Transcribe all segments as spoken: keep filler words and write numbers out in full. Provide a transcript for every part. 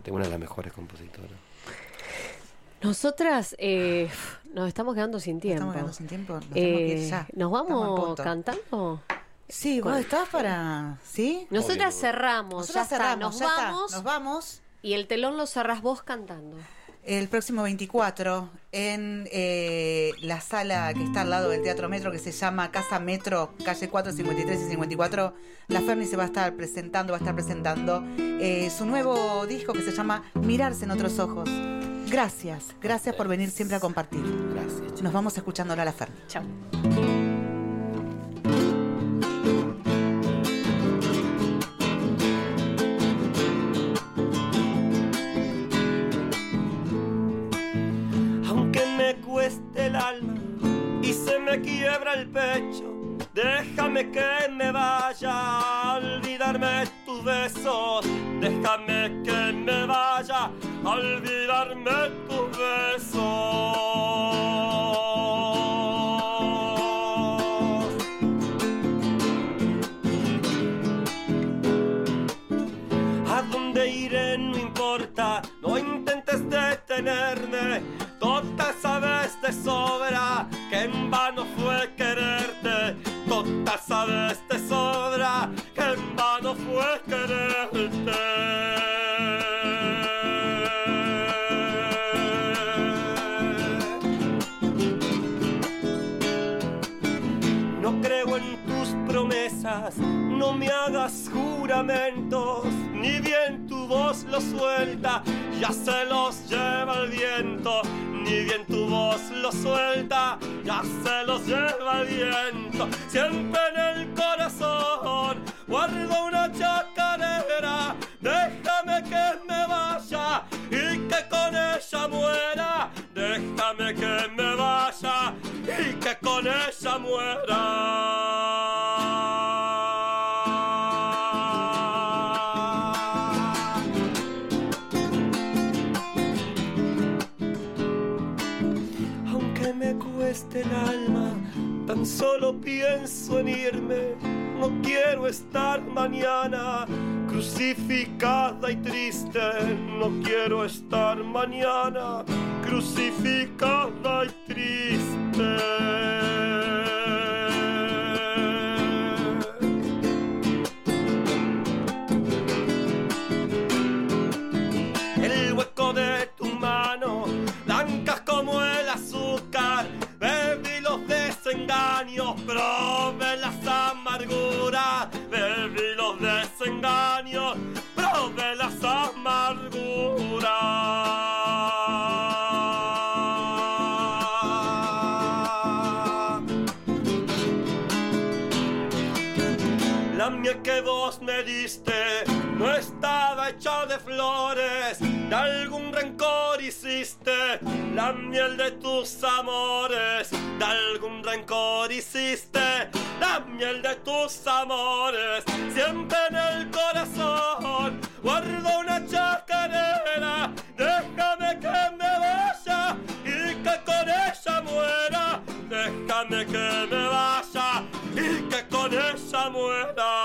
Realmente, una de las mejores compositoras. Nosotras eh, nos estamos quedando sin tiempo. Nos estamos quedando sin tiempo. Nos, eh, ya. ¿Nos vamos cantando? Sí, vos estás para... ¿Sí? Nosotras cerramos. Nosotras ya cerramos, está. Nos ya vamos. Está. Nos vamos. Y el telón lo cerrás vos cantando. El próximo veinticuatro en eh, la sala que está al lado del Teatro Metro, que se llama Casa Metro, calle cuatro, cincuenta y tres y cincuenta y cuatro. La Ferni se va a estar presentando, va a estar presentando eh, su nuevo disco que se llama Mirarse en otros ojos. Gracias, gracias por venir siempre a compartir. Gracias. Nos vamos escuchando a la Ferni. Chao. Cueste el alma y se me quiebra el pecho, déjame que me vaya a olvidarme tus besos, déjame que me vaya a olvidarme tus besos. A dónde iré no importa, no intentes detenerme, total sabes de sobra que en vano fue quererte, total sabes de sobra que en vano fue quererte. No creo en tus promesas, no me hagas juramentos, ni bien tu voz los suelta, ya se los lleva el viento, ni bien tu voz los suelta, ya se los lleva el viento. Siempre en el corazón guardo una chacarera, déjame que me vaya y que con ella muera, déjame que me vaya y que con ella muera. El alma, tan solo pienso en irme, no quiero estar mañana crucificada y triste, no quiero estar mañana crucificada y triste. El hueco de tu mano, blancas como el azúcar, bebí los desengaños, probé las amarguras, bebí los desengaños, probé las amarguras. La miel que vos me diste no estaba hecha de flores, de algún rencor hiciste la miel de tus amores, de algún rencor hiciste la miel de tus amores. Siempre en el corazón guardo una chacarera, déjame que me vaya y que con ella muera, déjame que me vaya y que con ella muera.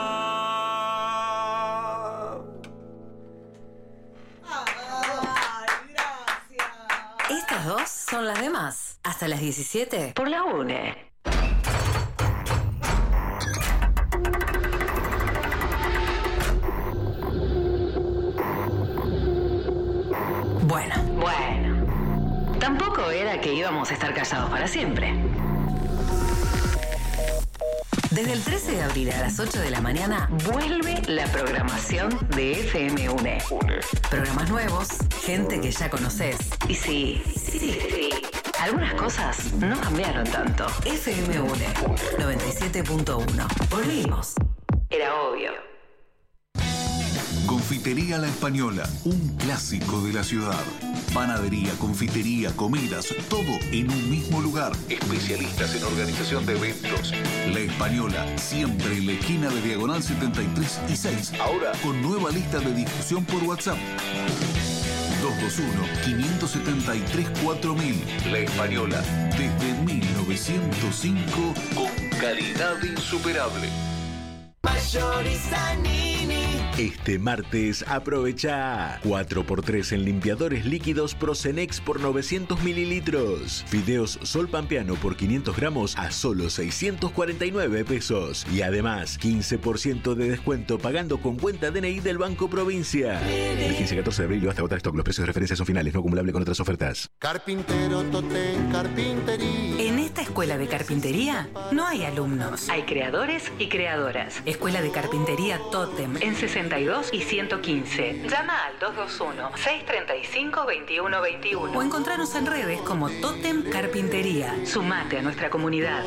Estas dos son las demás. Hasta las diecisiete por la UNE. Bueno, bueno. Tampoco era que íbamos a estar callados para siempre. Desde el trece de abril a las ocho de la mañana vuelve la programación de F M UNE. Programas nuevos, gente que ya conoces. Y sí, sí, sí, algunas cosas no cambiaron tanto. F M UNE noventa y siete punto uno. Volvimos. Era obvio. Confitería La Española, un clásico de la ciudad. Panadería, confitería, comidas, todo en un mismo lugar. Especialistas en organización de eventos. La Española, siempre en la esquina de Diagonal setenta y tres y seis. Ahora con nueva lista de discusión por WhatsApp. dos dos uno, cinco siete tres, cuatro mil. La Española, desde mil novecientos cinco, con calidad insuperable. Mayorista Nini. Este martes aprovecha cuatro por tres en limpiadores líquidos Procenex por novecientos mililitros. Fideos Sol Pampeano por quinientos gramos a solo seiscientos cuarenta y nueve pesos. Y además quince por ciento de descuento pagando con cuenta D N I del Banco Provincia. Vigencia catorce de abril o hasta agotar stock. Los precios de referencia son finales, no acumulable con otras ofertas. Carpintero Totem Carpintería. En esta escuela de carpintería no hay alumnos. Hay creadores y creadoras. Escuela de Carpintería Totem en sesenta y dos y ciento quince. Llama al dos dos uno, seis tres cinco, dos uno dos uno o encontranos en redes como Totem Carpintería. Sumate a nuestra comunidad.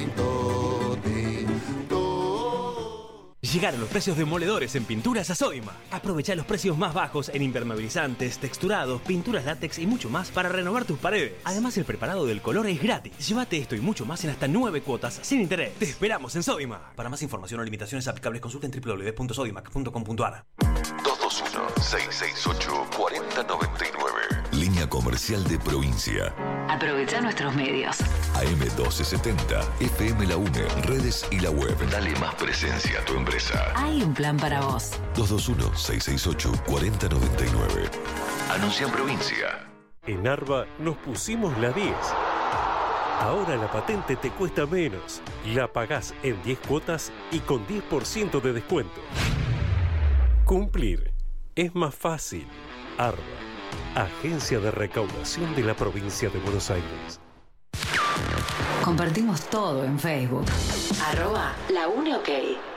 Llegaron los precios demoledores en Pinturas a Sodima. Aprovecha los precios más bajos en impermeabilizantes, texturados, pinturas látex y mucho más para renovar tus paredes. Además, el preparado del color es gratis. Llévate esto y mucho más en hasta nueve cuotas sin interés. Te esperamos en Sodima. Para más información o limitaciones aplicables, consulta en w w w punto sodimac punto com punto a r. dos dos uno, seis seis ocho, cuatro cero nueve nueve. Línea comercial de provincia. Aprovecha nuestros medios. A M doce setenta, F M La UNE, redes y la web. Dale más presencia a tu empresa. Hay un plan para vos. dos dos uno, seis seis ocho, cuatro cero nueve nueve. Anuncia en provincia. En Arba nos pusimos la diez. Ahora la patente te cuesta menos. La pagás en diez cuotas y con diez por ciento de descuento. Cumplir es más fácil. Arba, Agencia de Recaudación de la Provincia de Buenos Aires. Compartimos todo en Facebook. Arroba La Uni OK.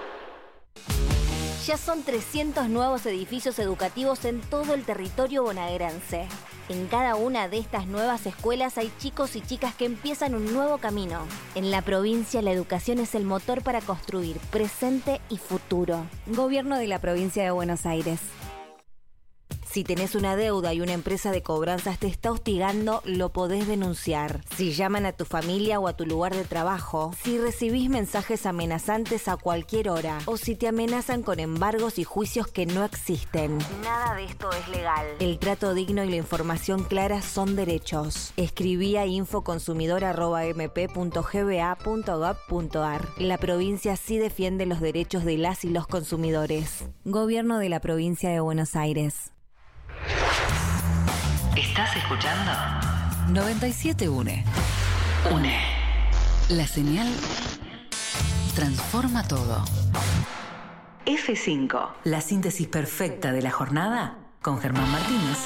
Ya son trescientos nuevos edificios educativos en todo el territorio bonaerense. En cada una de estas nuevas escuelas hay chicos y chicas que empiezan un nuevo camino. En la provincia, la educación es el motor para construir presente y futuro. Gobierno de la Provincia de Buenos Aires. Si tenés una deuda y una empresa de cobranzas te está hostigando, lo podés denunciar. Si llaman a tu familia o a tu lugar de trabajo, si recibís mensajes amenazantes a cualquier hora, o si te amenazan con embargos y juicios que no existen. Nada de esto es legal. El trato digno y la información clara son derechos. Escribí a infoconsumidor arroba m p punto g b a punto gov punto a r. La provincia sí defiende los derechos de las y los consumidores. Gobierno de la Provincia de Buenos Aires. ¿Estás escuchando? noventa y siete UNE. UNE. La señal transforma todo. F cinco. La síntesis perfecta de la jornada con Germán Martínez.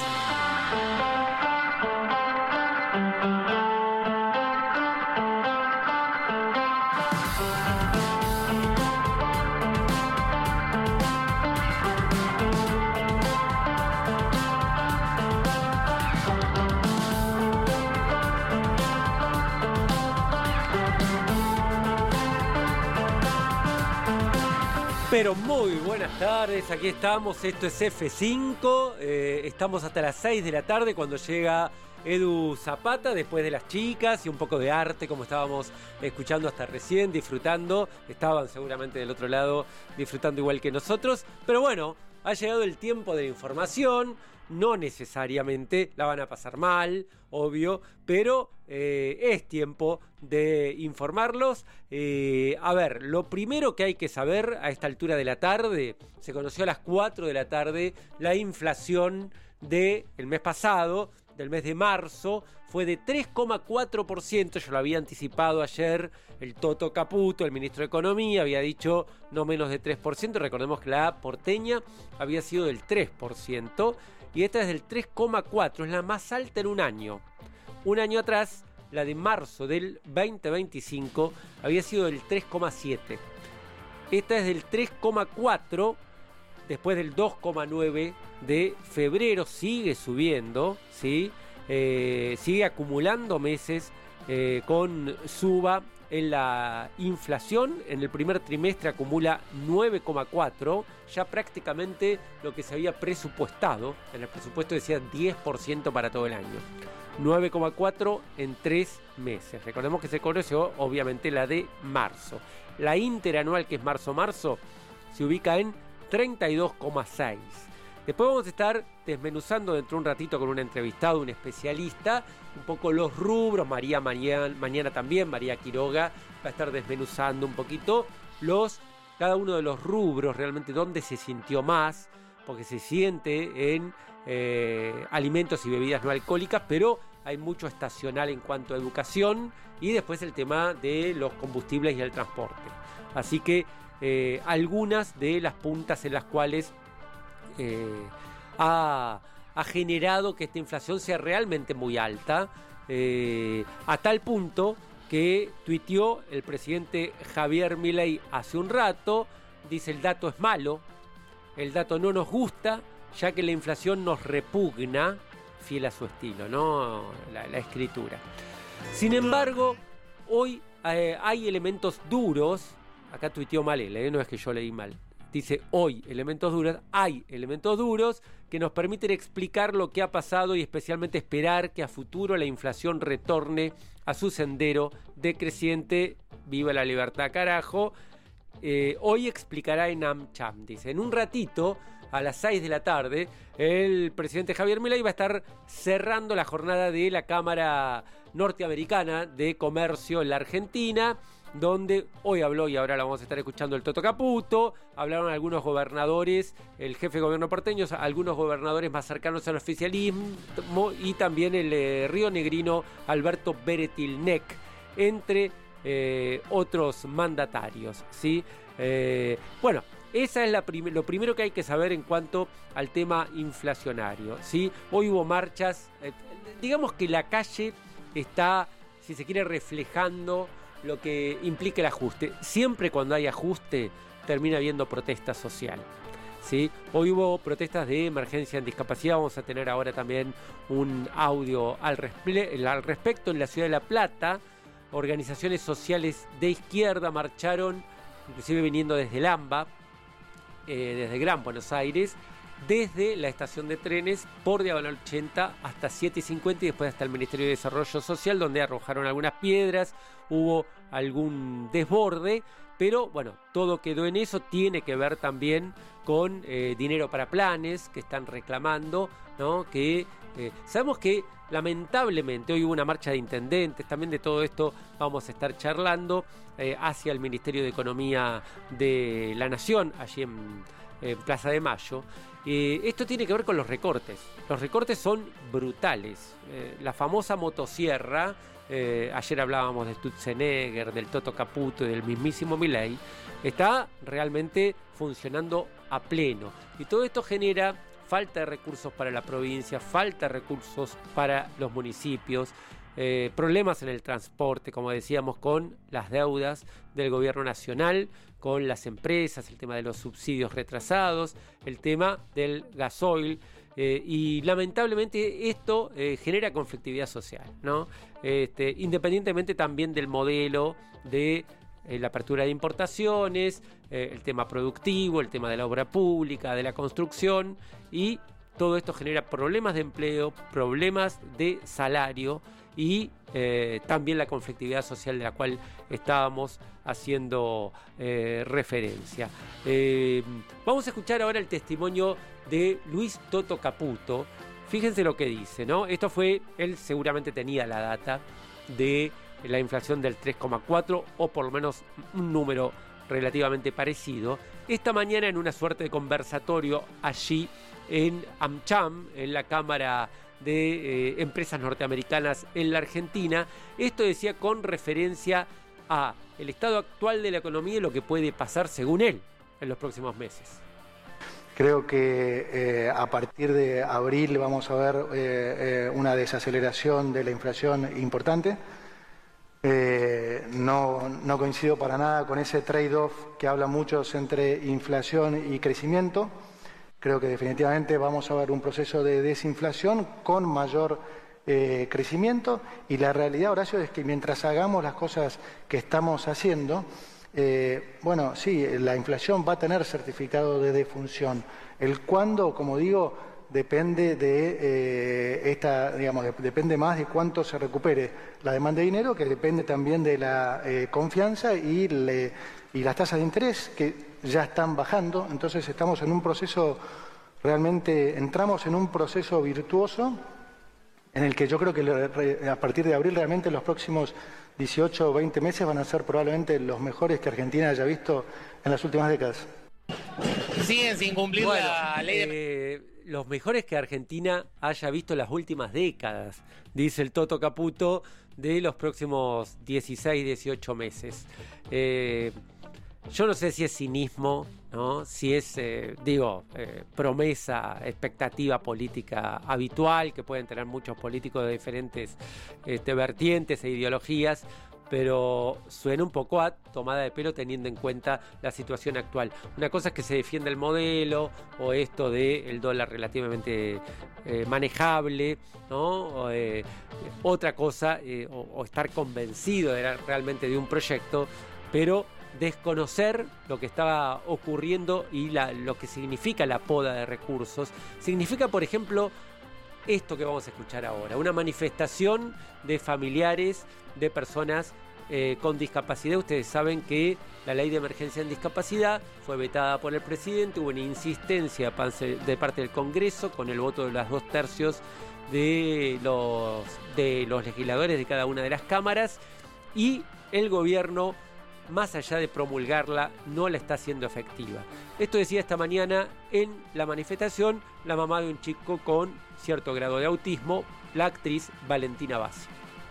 Pero muy buenas tardes, aquí estamos, esto es F cinco, eh, estamos hasta las seis de la tarde cuando llega Edu Zapata, después de las chicas y un poco de arte, como estábamos escuchando hasta recién, disfrutando, estaban seguramente del otro lado disfrutando igual que nosotros, pero bueno, ha llegado el tiempo de la información. No necesariamente la van a pasar mal, obvio, pero eh, es tiempo de informarlos. Eh, a ver, lo primero que hay que saber a esta altura de la tarde, se conoció a las cuatro de la tarde, la inflación del mes pasado, del mes de marzo, fue de tres coma cuatro por ciento, yo lo había anticipado ayer, el Toto Caputo, el ministro de Economía, había dicho no menos de tres por ciento, recordemos que la porteña había sido del tres por ciento, y esta es del tres coma cuatro, es la más alta en un año. Un año atrás, la de marzo del veinte veinticinco, había sido del tres coma siete. Esta es del tres coma cuatro, después del dos coma nueve de febrero, sigue subiendo, ¿sí? Eh, sigue acumulando meses eh, con suba en la inflación. En el primer trimestre acumula nueve coma cuatro, ya prácticamente lo que se había presupuestado. En el presupuesto decía diez por ciento para todo el año. nueve coma cuatro en tres meses. Recordemos que se conoció obviamente la de marzo. La interanual, que es marzo-marzo, se ubica en treinta y dos coma seis. Después vamos a estar desmenuzando dentro de un ratito con un entrevistado, un especialista, un poco los rubros. María mañana, mañana también, María Quiroga, va a estar desmenuzando un poquito los cada uno de los rubros, realmente dónde se sintió más, porque se siente en eh, alimentos y bebidas no alcohólicas, pero hay mucho estacional en cuanto a educación y después el tema de los combustibles y el transporte. Así que eh, algunas de las puntas en las cuales eh, ha, ha generado que esta inflación sea realmente muy alta, eh, a tal punto que tuiteó el presidente Javier Milei hace un rato, dice: el dato es malo, el dato no nos gusta, ya que la inflación nos repugna, fiel a su estilo, ¿no? La, la escritura. Sin embargo, hoy eh, hay elementos duros, acá tuiteó mal él, ¿eh? No es que yo leí mal, dice hoy elementos duros, hay elementos duros que nos permiten explicar lo que ha pasado y especialmente esperar que a futuro la inflación retorne a su sendero decreciente. Viva la libertad, carajo. Eh, hoy explicará en AmCham, dice. En un ratito, a las seis de la tarde, el presidente Javier Milei va a estar cerrando la jornada de la Cámara Norteamericana de Comercio en la Argentina, donde hoy habló, y ahora la vamos a estar escuchando, el Toto Caputo. Hablaron algunos gobernadores, el jefe de gobierno porteño, algunos gobernadores más cercanos al oficialismo y también el eh, rionegrino Alberto Beretilnec, entre eh, otros mandatarios, ¿sí? Eh, bueno, esa es la prim- lo primero que hay que saber en cuanto al tema inflacionario, ¿sí? Hoy hubo marchas, eh, digamos que la calle está, si se quiere, reflejando lo que implica el ajuste. Siempre cuando hay ajuste termina habiendo protesta social, ¿sí? Hoy hubo protestas de emergencia en discapacidad. Vamos a tener ahora también un audio al, respe- al respecto. En la ciudad de La Plata, organizaciones sociales de izquierda marcharon, inclusive viniendo desde el AMBA, eh, desde Gran Buenos Aires, desde la estación de trenes por Diagonal ochenta hasta siete y cincuenta y después hasta el Ministerio de Desarrollo Social, donde arrojaron algunas piedras, hubo algún desborde, pero bueno, todo quedó en eso. Tiene que ver también con eh, dinero para planes que están reclamando, ¿no? Que eh, sabemos que lamentablemente hoy hubo una marcha de intendentes, también de todo esto vamos a estar charlando, eh, hacia el Ministerio de Economía de la Nación, allí en, en Plaza de Mayo. Eh, esto tiene que ver con los recortes. Los recortes son brutales. Eh, la famosa motosierra, eh, ayer hablábamos de Stutzenegger, del Toto Caputo y del mismísimo Milei, está realmente funcionando a pleno. Y todo esto genera falta de recursos para la provincia, falta de recursos para los municipios, eh, problemas en el transporte, como decíamos, con las deudas del gobierno nacional, con las empresas, el tema de los subsidios retrasados, el tema del gasoil, eh, y lamentablemente esto eh, genera conflictividad social, ¿no? Este, independientemente también del modelo de eh, la apertura de importaciones, eh, el tema productivo, el tema de la obra pública, de la construcción, y todo esto genera problemas de empleo, problemas de salario y eh, también la conflictividad social de la cual estábamos haciendo eh, referencia. Eh, vamos a escuchar ahora el testimonio de Luis Toto Caputo. Fíjense lo que dice, ¿no? Esto fue, él seguramente tenía la data de la inflación del tres coma cuatro, o por lo menos un número relativamente parecido. Esta mañana, en una suerte de conversatorio allí en AmCham, en la Cámara de eh, Empresas Norteamericanas en la Argentina, esto decía con referencia a el estado actual de la economía y lo que puede pasar, según él, en los próximos meses. Creo que eh, a partir de abril vamos a ver eh, eh, una desaceleración de la inflación importante. Eh, no, no coincido para nada con ese trade-off que habla muchos entre inflación y crecimiento. Creo que definitivamente vamos a ver un proceso de desinflación con mayor eh, crecimiento, y la realidad, Horacio, es que mientras hagamos las cosas que estamos haciendo, eh, bueno, sí, la inflación va a tener certificado de defunción. El cuándo, como digo, depende de eh, esta, digamos, de, depende más de cuánto se recupere la demanda de dinero, que depende también de la eh, confianza y, le, y las tasas de interés que ya están bajando. Entonces estamos en un proceso, realmente entramos en un proceso virtuoso en el que yo creo que a partir de abril realmente los próximos dieciocho o veinte meses van a ser probablemente los mejores que Argentina haya visto en las últimas décadas. Siguen sin cumplir bueno, la ley de... Eh, los mejores que Argentina haya visto en las últimas décadas, dice el Toto Caputo, de los próximos dieciséis, dieciocho meses. Eh, yo no sé si es cinismo, ¿no? Si es, eh, digo, eh, promesa, expectativa política habitual que pueden tener muchos políticos de diferentes este, vertientes e ideologías, pero suena un poco a tomada de pelo teniendo en cuenta la situación actual. Una cosa es que se defienda el modelo o esto de el dólar relativamente eh, manejable, ¿no? O, eh, otra cosa, eh, o, o estar convencido de, realmente de un proyecto, pero desconocer lo que estaba ocurriendo y la, lo que significa la poda de recursos. Significa, por ejemplo, esto que vamos a escuchar ahora, una manifestación de familiares de personas eh, con discapacidad. Ustedes saben que la ley de emergencia en discapacidad fue vetada por el presidente, hubo una insistencia de parte del Congreso con el voto de los dos tercios de los, de los legisladores de cada una de las cámaras, y el gobierno, más allá de promulgarla, no la está haciendo efectiva. Esto decía esta mañana en la manifestación la mamá de un chico con cierto grado de autismo, la actriz Valentina Bassi.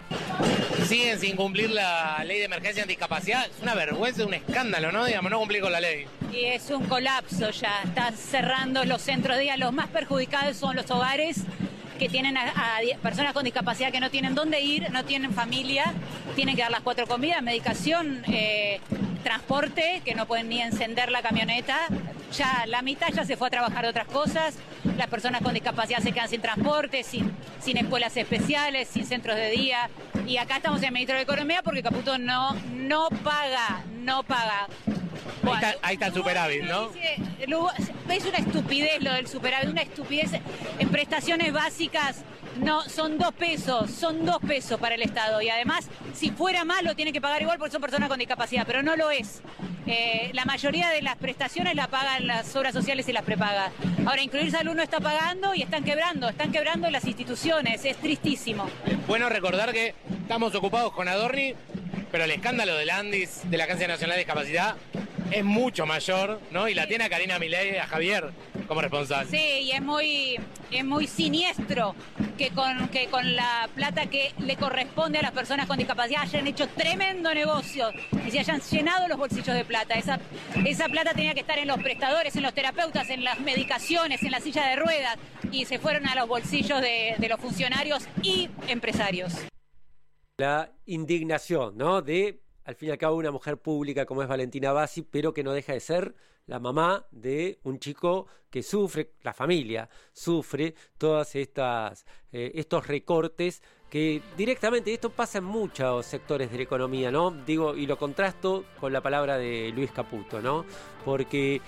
Siguen sin cumplir la ley de emergencia en discapacidad. Es una vergüenza, un escándalo, ¿no? Digamos, no cumplir con la ley. Y es un colapso ya. Están cerrando los centros de día. Los más perjudicados son los hogares que tienen a, a personas con discapacidad que no tienen dónde ir, no tienen familia, tienen que dar las cuatro comidas, medicación, eh, transporte, que no pueden ni encender la camioneta. Ya la mitad ya se fue a trabajar de otras cosas. Las personas con discapacidad se quedan sin transporte, sin, sin escuelas especiales, sin centros de día. Y acá estamos en el Ministerio de Economía porque Caputo no, no paga, no paga. Bueno, ahí, está, ahí está el superávit, ¿no? Es una estupidez lo del superávit, una estupidez. En prestaciones básicas no son dos pesos, son dos pesos para el Estado. Y además, si fuera más, lo tiene que pagar igual porque son personas con discapacidad, pero no lo es. Eh, la mayoría de las prestaciones la pagan las obras sociales y las prepaga. Ahora, Incluir Salud no está pagando y están quebrando, están quebrando las instituciones, es tristísimo. Bueno recordar que estamos ocupados con Adorni, pero el escándalo del Andis, de la Agencia Nacional de Discapacidad, es mucho mayor, ¿no? Y la tiene a Karina Milei, a Javier, como responsable. Sí, y es muy, es muy siniestro que con, que con la plata que le corresponde a las personas con discapacidad hayan hecho tremendo negocio y se hayan llenado los bolsillos de plata. Esa, esa plata tenía que estar en los prestadores, en los terapeutas, en las medicaciones, en la silla de ruedas, y se fueron a los bolsillos de, de los funcionarios y empresarios. La indignación, ¿no? De, al fin y al cabo, una mujer pública como es Valentina Bassi, pero que no deja de ser la mamá de un chico que sufre, la familia sufre todas estas eh, estos recortes que directamente, esto pasa en muchos sectores de la economía, ¿no? Digo, y lo contrasto con la palabra de Luis Caputo, ¿no? Porque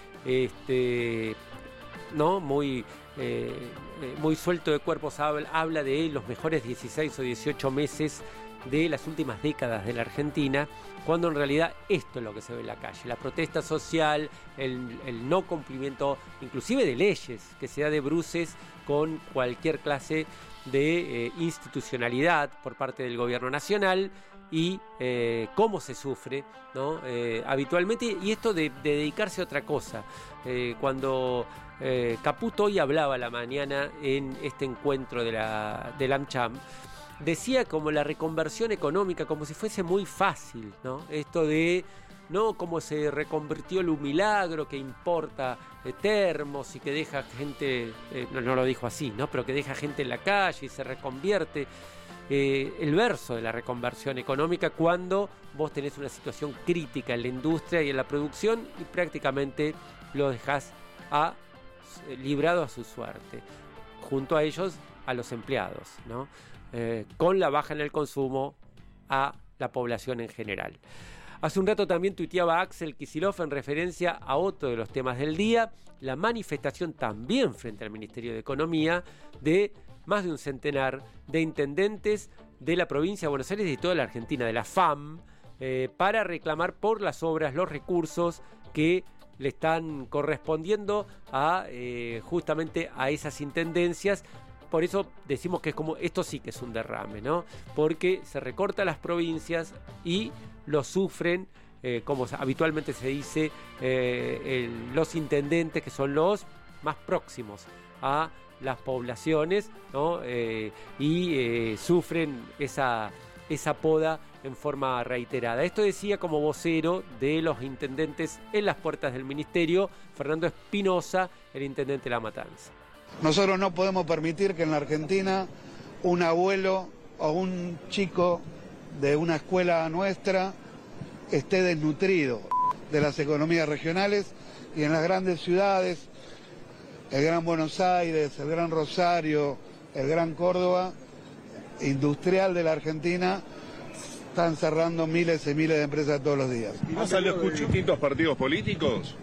este no muy eh, muy suelto de cuerpos habla, habla de los mejores dieciséis o dieciocho meses de las últimas décadas de la Argentina, cuando en realidad esto es lo que se ve en la calle, la protesta social, el, el no cumplimiento inclusive de leyes, que se da de bruces con cualquier clase de eh, institucionalidad por parte del gobierno nacional, y eh, cómo se sufre, ¿no? Eh, habitualmente, y esto de, de dedicarse a otra cosa. Eh, cuando eh, Caputo hoy hablaba a la mañana en este encuentro de la, del AmCham, decía como la reconversión económica, como si fuese muy fácil, ¿no? Esto de, ¿no? Cómo se reconvirtió el milagro que importa eh, termos y que deja gente, eh, no, no lo dijo así, ¿no? Pero que deja gente en la calle y se reconvierte. Eh, el verso de la reconversión económica cuando vos tenés una situación crítica en la industria y en la producción y prácticamente lo dejás a, eh, librado a su suerte. Junto a ellos, a los empleados, ¿no? Eh, con la baja en el consumo a la población en general. Hace un rato también tuiteaba Axel Kicillof en referencia a otro de los temas del día, la manifestación también frente al Ministerio de Economía de más de un centenar de intendentes de la provincia de Buenos Aires y de toda la Argentina, de la F A M, eh, para reclamar por las obras los recursos que le están correspondiendo a eh, justamente a esas intendencias, por eso decimos que es como, esto sí que es un derrame, ¿no? Porque se recorta las provincias y lo sufren, eh, como habitualmente se dice, eh, el, los intendentes, que son los más próximos a las poblaciones, ¿no? Eh, y eh, sufren esa, esa poda en forma reiterada. Esto decía como vocero de los intendentes en las puertas del ministerio, Fernando Espinosa, el intendente de La Matanza. Nosotros no podemos permitir que en la Argentina un abuelo o un chico de una escuela nuestra esté desnutrido de las economías regionales, y en las grandes ciudades, el Gran Buenos Aires, el Gran Rosario, el Gran Córdoba, industrial de la Argentina, están cerrando miles y miles de empresas todos los días. ¿Y no salió con distintos partidos políticos?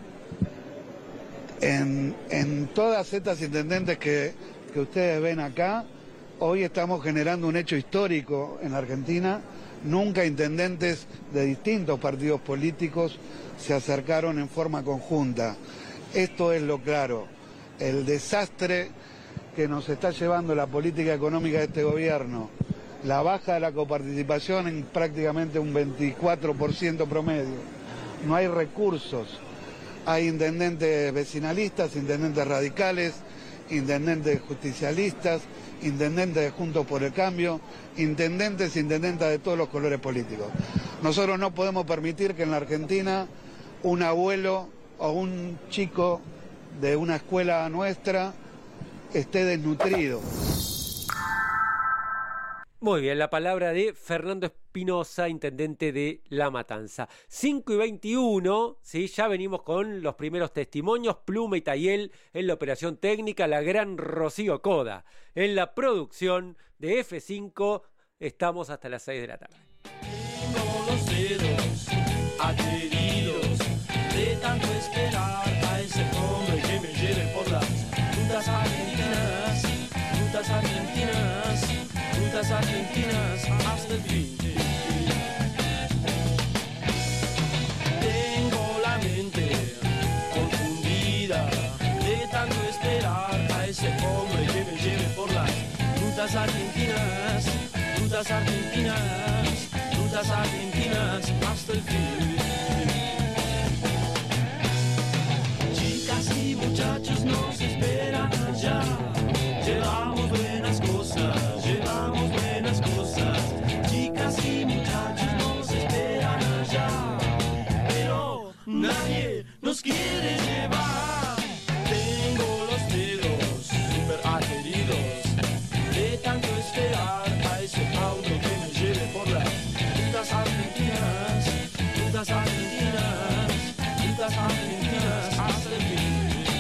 En, en todas estas intendentes que, que ustedes ven acá, hoy estamos generando un hecho histórico en la Argentina. Nunca intendentes de distintos partidos políticos se acercaron en forma conjunta. Esto es lo claro. El desastre que nos está llevando la política económica de este gobierno, la baja de la coparticipación en prácticamente un veinticuatro por ciento promedio. No hay recursos. Hay intendentes vecinalistas, intendentes radicales, intendentes justicialistas, intendentes de Juntos por el Cambio, intendentes e intendentas de todos los colores políticos. Nosotros no podemos permitir que en la Argentina un abuelo o un chico de una escuela nuestra esté desnutrido. Muy bien, la palabra de Fernando Espinosa, intendente de La Matanza. cinco y veintiuno, ¿sí? Ya venimos con los primeros testimonios. Pluma y Tayel en la operación técnica, la gran Rocío Coda en la producción de F cinco. Estamos hasta las seis de la tarde. Tengo los dedos adheridos de tanto esperar a ese hombre que me lleve por las rutas argentinas, rutas argentinas, rutas argentinas hasta el fin. Tengo la mente confundida de tanto esperar a ese hombre que me lleve por las rutas argentinas, rutas argentinas, rutas argentinas hasta el fin. Chicas y muchachos nos esperan allá. Llevamos buenas cosas, llevamos buenas cosas. Chicas y muchachos nos esperan allá. Pero nadie nos quiere llevar. Tengo los dedos super adheridos de tanto esperar a ese auto que me lleve por las rutas argentinas, rutas argentinas, rutas argentinas hasta el fin.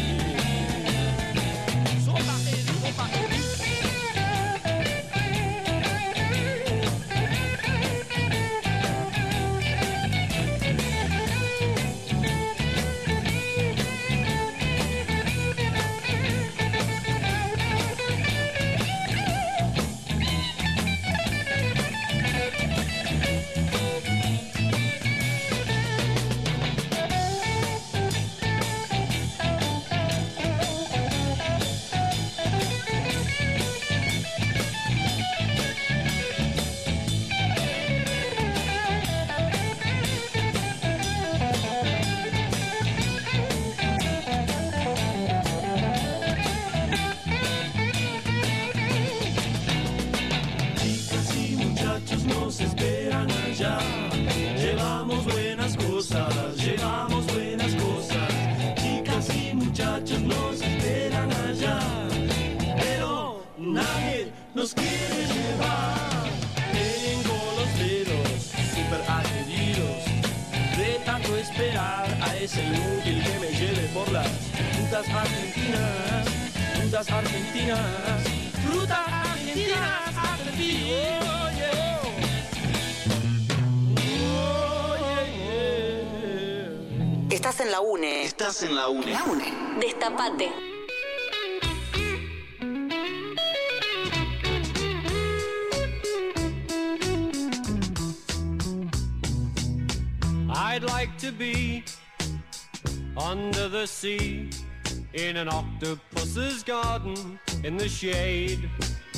Nos esperan allá. Llevamos buenas cosas, llevamos buenas cosas. Chicas y muchachos nos esperan allá. Pero nadie nos quiere llevar. Tengo los dedos super adheridos de tanto esperar a ese inútil que me lleve por las rutas argentinas, rutas argentinas, rutas argentinas hasta el fin. Estás en la UNE. Estás en la UNE. La UNE. Destapate. I'd like to be under the sea in an octopus's garden in the shade.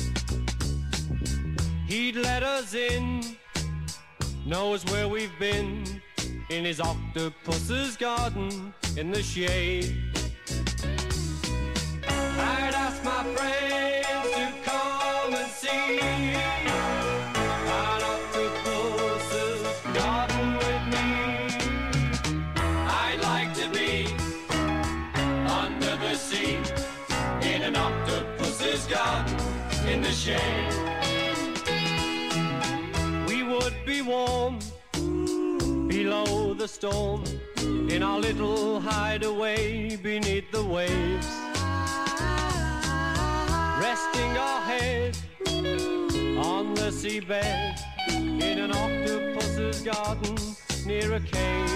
He'd let us in, knows where we've been, in his octopus's garden in the shade. I'd ask my friends to come and see an octopus's garden with me. I'd like to be under the sea in an octopus's garden in the shade. We would be warm below the storm in our little hideaway beneath the waves, resting our head on the seabed in an octopus's garden near a cave.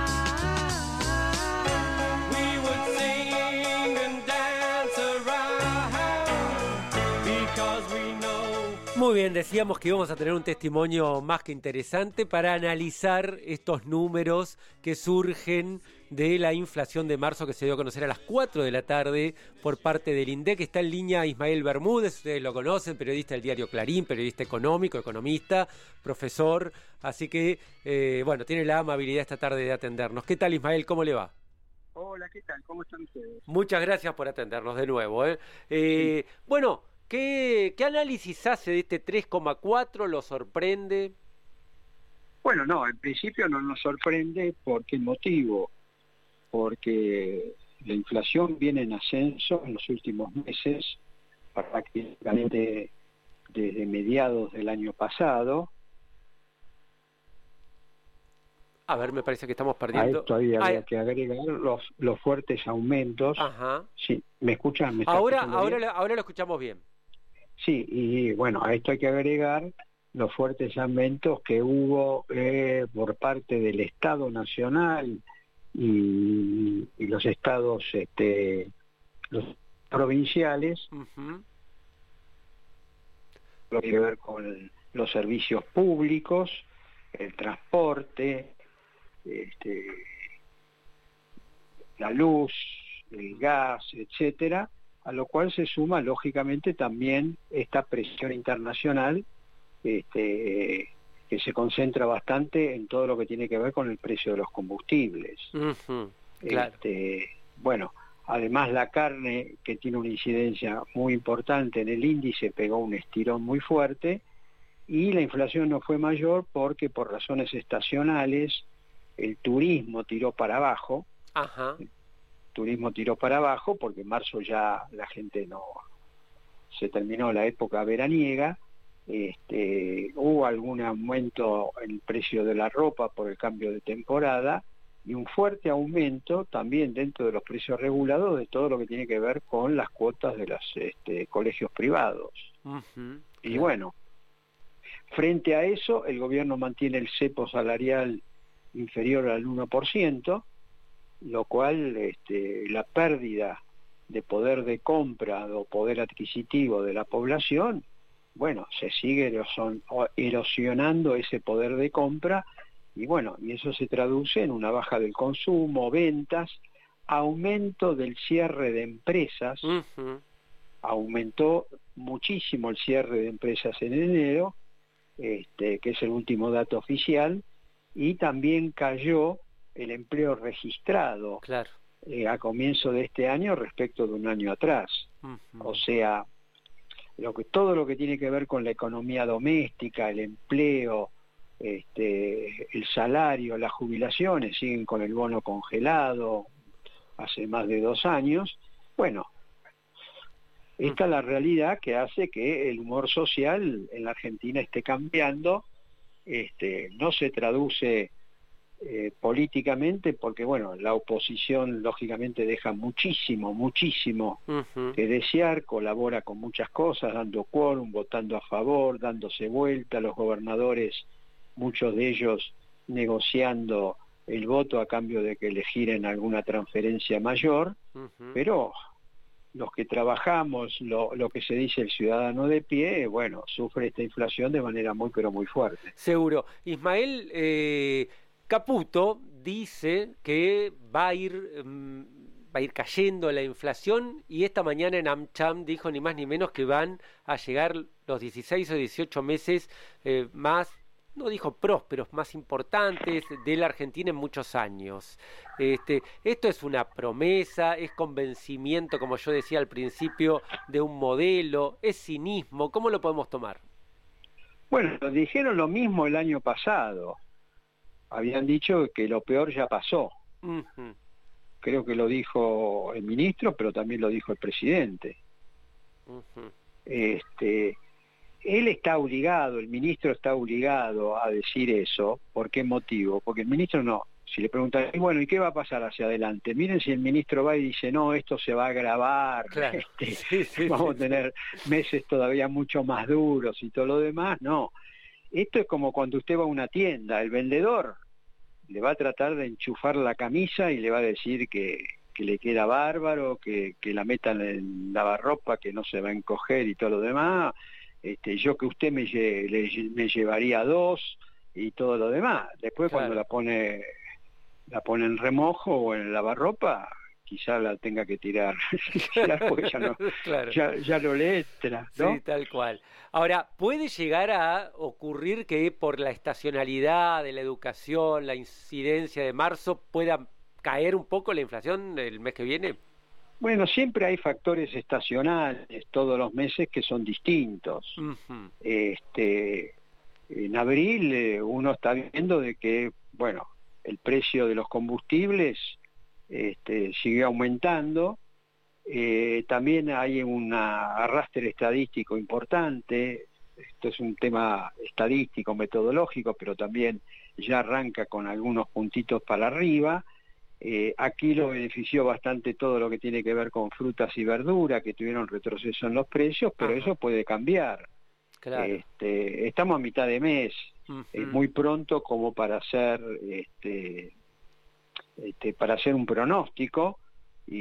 We would sing and dance around because we know. Muy bien, decíamos que íbamos a tener un testimonio más que interesante para analizar estos números que surgen de la inflación de marzo que se dio a conocer a las cuatro de la tarde por parte del INDEC. Está en línea Ismael Bermúdez, ustedes lo conocen, periodista del diario Clarín, periodista económico, economista, profesor, así que, eh, bueno, tiene la amabilidad esta tarde de atendernos. ¿Qué tal, Ismael? ¿Cómo le va? Hola, ¿qué tal? ¿Cómo están ustedes? Muchas gracias por atendernos de nuevo. ¿eh? Eh, sí. Bueno, ¿qué, ¿qué análisis hace de este tres coma cuatro? ¿Lo sorprende? Bueno, no, en principio no nos sorprende. ¿Por qué motivo? Porque la inflación viene en ascenso en los últimos meses, prácticamente desde mediados del año pasado. A ver, me parece que estamos perdiendo. A esto había Ay. que agregar los, los fuertes aumentos. Ajá. Sí, ¿me escuchan? ¿Me ahora, ahora, lo, ahora lo escuchamos bien. Sí, y bueno, a esto hay que agregar los fuertes aumentos que hubo eh, por parte del Estado Nacional y, y los estados este, los provinciales, uh-huh. Lo que tiene que ver con los servicios públicos, el transporte, este, la luz, el gas, etcétera, a lo cual se suma lógicamente también esta presión internacional este, que se concentra bastante en todo lo que tiene que ver con el precio de los combustibles. Uh-huh, claro. Este, bueno, además la carne, que tiene una incidencia muy importante en el índice, pegó un estirón muy fuerte, y la inflación no fue mayor porque por razones estacionales el turismo tiró para abajo. Ajá. El turismo tiró para abajo porque en marzo ya la gente no se terminó la época veraniega. Este, hubo algún aumento en el precio de la ropa por el cambio de temporada y un fuerte aumento también dentro de los precios regulados de todo lo que tiene que ver con las cuotas de los este, colegios privados. Uh-huh. Y bueno, frente a eso, el gobierno mantiene el cepo salarial inferior al uno por ciento, lo cual este, la pérdida de poder de compra o poder adquisitivo de la población, bueno, se sigue erosionando ese poder de compra y bueno, y eso se traduce en una baja del consumo, ventas, aumento del cierre de empresas, uh-huh. Aumentó muchísimo el cierre de empresas en enero, Este, que es el último dato oficial, y también cayó el empleo registrado claro. eh, a comienzo de este año respecto de un año atrás. Uh-huh. O sea, lo que, todo lo que tiene que ver con la economía doméstica, el empleo, este, el salario, las jubilaciones, siguen con el bono congelado hace más de dos años. Bueno, esta es la realidad que hace que el humor social en la Argentina esté cambiando, este, no se traduce eh, políticamente porque, bueno, la oposición lógicamente deja muchísimo, muchísimo uh-huh. que desear, colabora con muchas cosas, dando quórum, votando a favor, dándose vuelta, los gobernadores, muchos de ellos negociando el voto a cambio de que le giren alguna transferencia mayor, uh-huh. pero los que trabajamos, lo, lo que se dice el ciudadano de pie, bueno, sufre esta inflación de manera muy pero muy fuerte. Seguro. Ismael, eh, Caputo dice que va a ir, um, va va a ir cayendo la inflación, y esta mañana en AmCham dijo ni más ni menos que van a llegar los dieciséis o dieciocho meses eh, más, no dijo prósperos, más importantes de la Argentina en muchos años. Este, esto es una promesa, es convencimiento, como yo decía al principio, de un modelo, es cinismo. ¿Cómo lo podemos tomar? Bueno, dijeron lo mismo el año pasado. Habían dicho que lo peor ya pasó. Uh-huh. Creo que lo dijo el ministro, pero también lo dijo el presidente. Uh-huh. Este, él está obligado, el ministro está obligado a decir eso. ¿Por qué motivo? Porque el ministro no. Si le preguntan, bueno, ¿y qué va a pasar hacia adelante? Miren, si el ministro va y dice, no, esto se va a agravar, claro. este, sí, sí, vamos sí, a tener sí. meses todavía mucho más duros y todo lo demás, no. Esto es como cuando usted va a una tienda, el vendedor le va a tratar de enchufar la camisa y le va a decir que, que le queda bárbaro, que, que la metan en lavarropa, que no se va a encoger y todo lo demás. Este, yo que usted me, lle le, me llevaría dos y todo lo demás. Después claro. cuando la pone la pone en remojo o en lavarropa, quizá la tenga que tirar, porque ya, no, claro. ya, ya lo letra, ¿no? Sí, tal cual. Ahora, ¿puede llegar a ocurrir que por la estacionalidad de la educación, la incidencia de marzo, pueda caer un poco la inflación el mes que viene? Bueno, siempre hay factores estacionales todos los meses que son distintos. Uh-huh. Este, en abril eh, uno está viendo de que, bueno, el precio de los combustibles este, sigue aumentando. Eh, también hay un arrastre estadístico importante. Esto es un tema estadístico, metodológico, pero también ya arranca con algunos puntitos para arriba. Eh, aquí lo benefició bastante todo lo que tiene que ver con frutas y verduras, que tuvieron retroceso en los precios, pero Ajá. eso puede cambiar. Claro. Este, estamos a mitad de mes, uh-huh. es muy pronto como para hacer, este, este, para hacer un pronóstico, y,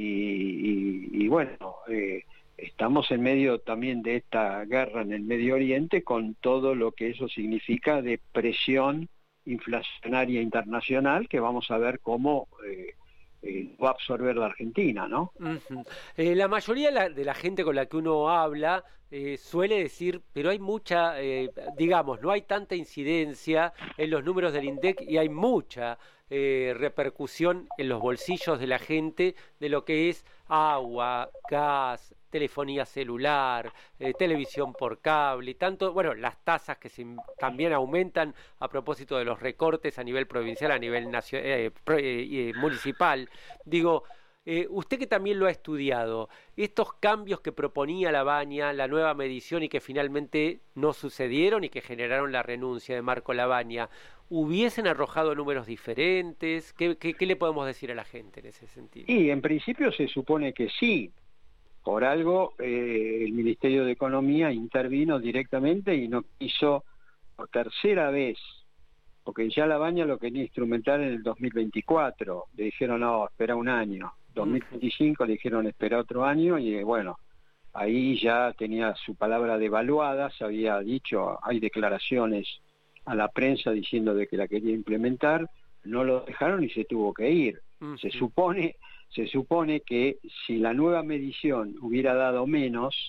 y, y bueno, eh, estamos en medio también de esta guerra en el Medio Oriente, con todo lo que eso significa de presión inflacionaria internacional, que vamos a ver cómo eh, eh, va a absorber la Argentina, ¿no? Uh-huh. eh, la mayoría de la, de la gente con la que uno habla eh, suele decir, pero hay mucha, eh, digamos, no hay tanta incidencia en los números del INDEC y hay mucha eh, repercusión en los bolsillos de la gente de lo que es agua, gas, telefonía celular, eh, televisión por cable, y tanto, bueno, las tasas que se, también aumentan a propósito de los recortes a nivel provincial, a nivel nacional, eh, pro, eh, eh, municipal. Digo, eh, usted que también lo ha estudiado, estos cambios que proponía Lavagna, la nueva medición y que finalmente no sucedieron y que generaron la renuncia de Marco Lavagna, ¿hubiesen arrojado números diferentes? ¿Qué, qué, qué le podemos decir a la gente en ese sentido? Y en principio se supone que sí. Por algo eh, el Ministerio de Economía intervino directamente y no quiso por tercera vez, porque ya Lavagna lo quería instrumentar en el dos mil veinticuatro, le dijeron no, espera un año, dos mil veinticinco le dijeron espera otro año, y bueno, ahí ya tenía su palabra devaluada, se había dicho, hay declaraciones a la prensa diciendo de que la quería implementar, no lo dejaron y se tuvo que ir. Uh-huh. Se supone... Se supone que si la nueva medición hubiera dado menos,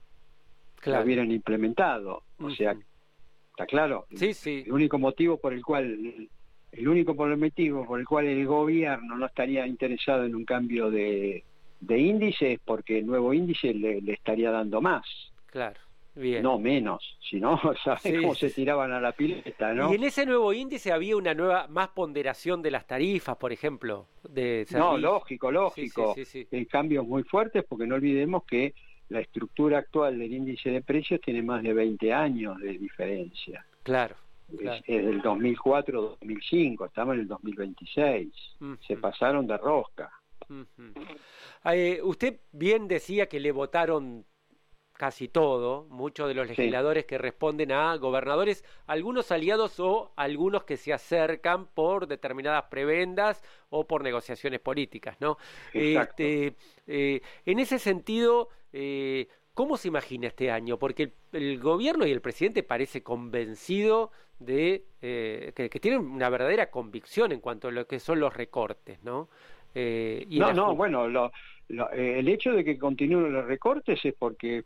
claro, la hubieran implementado. O uh-huh. sea, ¿está claro? Sí, sí. El único motivo por el cual, el único motivo por el cual el gobierno no estaría interesado en un cambio de, de índice es porque el nuevo índice le, le estaría dando más. Claro. Bien. No menos, si no, ¿sabes sí, cómo se tiraban a la pileta, no? Y en ese nuevo índice había una nueva, más ponderación de las tarifas, por ejemplo. De no, lógico, lógico. Sí, sí, sí, sí. Hay cambios muy fuertes, porque no olvidemos que la estructura actual del índice de precios tiene más de veinte años de diferencia. Claro. Es, claro. es del dos mil cuatro dos mil cinco, estamos en el dos mil veintiséis. Uh-huh. Se pasaron de rosca. Uh-huh. eh, usted bien decía que le votaron casi todo, muchos de los legisladores sí. que responden a gobernadores, algunos aliados o algunos que se acercan por determinadas prebendas o por negociaciones políticas, ¿no? Este, eh, en ese sentido, eh, ¿cómo se imagina este año? Porque el, el gobierno y el presidente parece convencido de eh, que, que tienen una verdadera convicción en cuanto a lo que son los recortes, ¿no? Eh, y no, el no, ajuste. bueno, lo, lo, eh, el hecho de que continúen los recortes es porque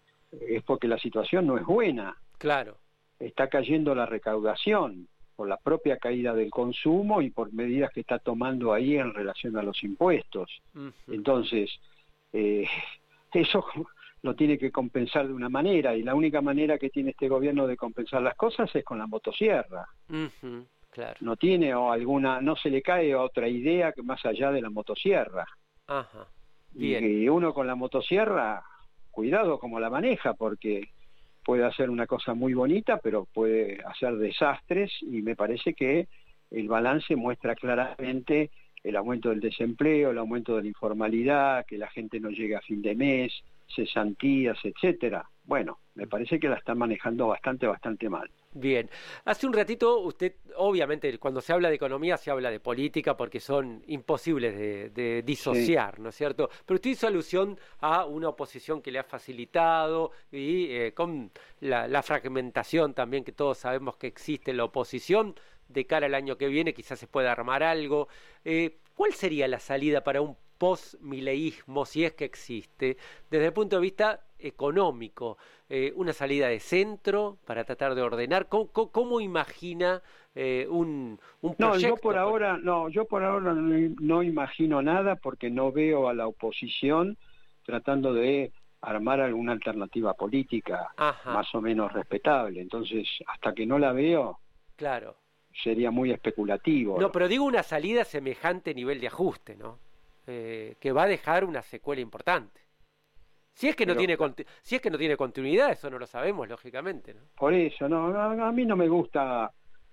es porque la situación no es buena. Claro. Está cayendo la recaudación por la propia caída del consumo y por medidas que está tomando ahí en relación a los impuestos. Uh-huh. Entonces, eh, eso lo tiene que compensar de una manera, y la única manera que tiene este gobierno de compensar las cosas es con la motosierra. Uh-huh. Claro. No tiene o alguna, no se le cae otra idea que más allá de la motosierra. Ajá. Y, Bien. y uno con la motosierra, cuidado como la maneja, porque puede hacer una cosa muy bonita, pero puede hacer desastres, y me parece que el balance muestra claramente el aumento del desempleo, el aumento de la informalidad, que la gente no llega a fin de mes, cesantías, etcétera. Bueno, me parece que la está manejando bastante, bastante mal. Bien. Hace un ratito usted, obviamente, cuando se habla de economía se habla de política porque son imposibles de, de disociar, sí. ¿No es cierto? Pero usted hizo alusión a una oposición que le ha facilitado y eh, con la, la fragmentación también que todos sabemos que existe en la oposición, de cara al año que viene quizás se pueda armar algo. Eh, ¿Cuál sería la salida para un post-mileísmo, si es que existe, desde el punto de vista económico? Eh, una salida de centro para tratar de ordenar. ¿Cómo, cómo, cómo imagina eh, un, un proyecto? No, yo por ahora no, yo por ahora no, no imagino nada, porque no veo a la oposición tratando de armar alguna alternativa política Ajá. más o menos respetable. Entonces, hasta que no la veo, claro, sería muy especulativo. No, pero digo una salida semejante nivel de ajuste, ¿no? Eh, que va a dejar una secuela importante. Si es que no Pero, tiene conti- si es que no tiene continuidad, eso no lo sabemos, lógicamente, ¿no? Por eso, no, a, a mí no me gusta,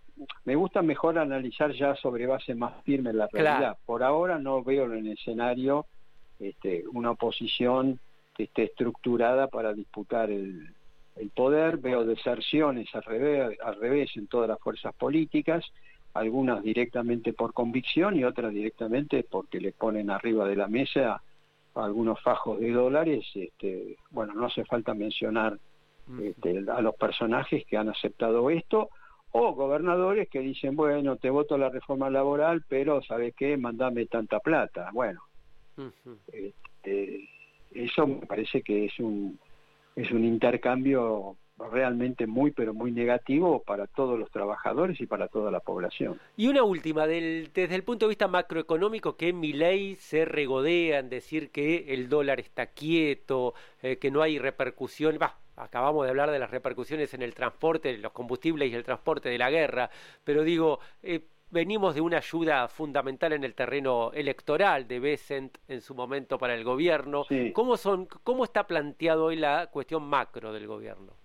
me gusta mejor analizar ya sobre base más firme la realidad. Claro. Por ahora no veo en el escenario este, una oposición que esté estructurada para disputar el, el poder. Veo deserciones al revés, al revés en todas las fuerzas políticas, algunas directamente por convicción y otras directamente porque le ponen arriba de la mesa algunos fajos de dólares. Este, bueno, no hace falta mencionar este, a los personajes que han aceptado esto, o gobernadores que dicen, bueno, te voto la reforma laboral, pero ¿sabes qué? Mandame tanta plata. Bueno, uh-huh. este, eso me parece que es un es un intercambio realmente muy, pero muy negativo para todos los trabajadores y para toda la población. Y una última, del, desde el punto de vista macroeconómico, que Milei se regodea en decir que el dólar está quieto, eh, que no hay repercusión, bah, acabamos de hablar de las repercusiones en el transporte, los combustibles y el transporte de la guerra, pero digo, eh, venimos de una ayuda fundamental en el terreno electoral de Bessent en su momento para el gobierno. Sí. ¿Cómo son, cómo está planteado hoy la cuestión macro del gobierno?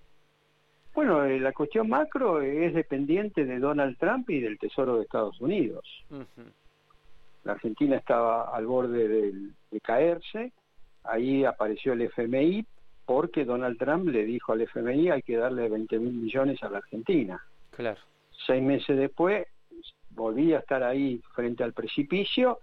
Bueno, eh, la cuestión macro es dependiente de Donald Trump y del Tesoro de Estados Unidos. Uh-huh. La Argentina estaba al borde de, de caerse, ahí apareció el F M I, porque Donald Trump le dijo al F M I hay que darle veinte mil millones a la Argentina. Claro. Seis meses después volvía a estar ahí frente al precipicio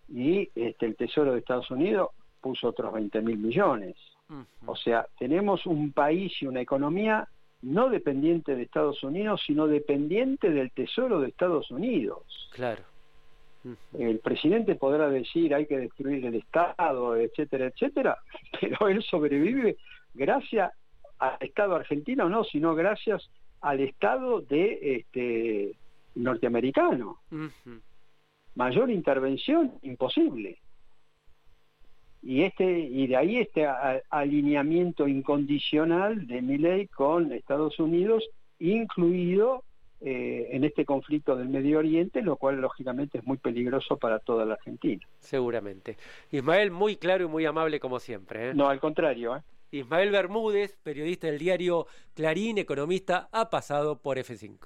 y este, el Tesoro de Estados Unidos puso otros veinte mil millones. Uh-huh. O sea, tenemos un país y una economía no dependiente de Estados Unidos, sino dependiente del Tesoro de Estados Unidos. Claro. Uh-huh. El presidente podrá decir hay que destruir el Estado, etcétera, etcétera, pero él sobrevive gracias al Estado argentino, no, sino gracias al Estado de este norteamericano. Uh-huh. Mayor intervención imposible. Y este y de ahí este a, alineamiento incondicional de Milei con Estados Unidos, incluido eh, en este conflicto del Medio Oriente, lo cual lógicamente es muy peligroso para toda la Argentina. Seguramente. Ismael, muy claro y muy amable como siempre, ¿eh? No, al contrario, ¿eh? Ismael Bermúdez, periodista del diario Clarín, economista, ha pasado por F cinco.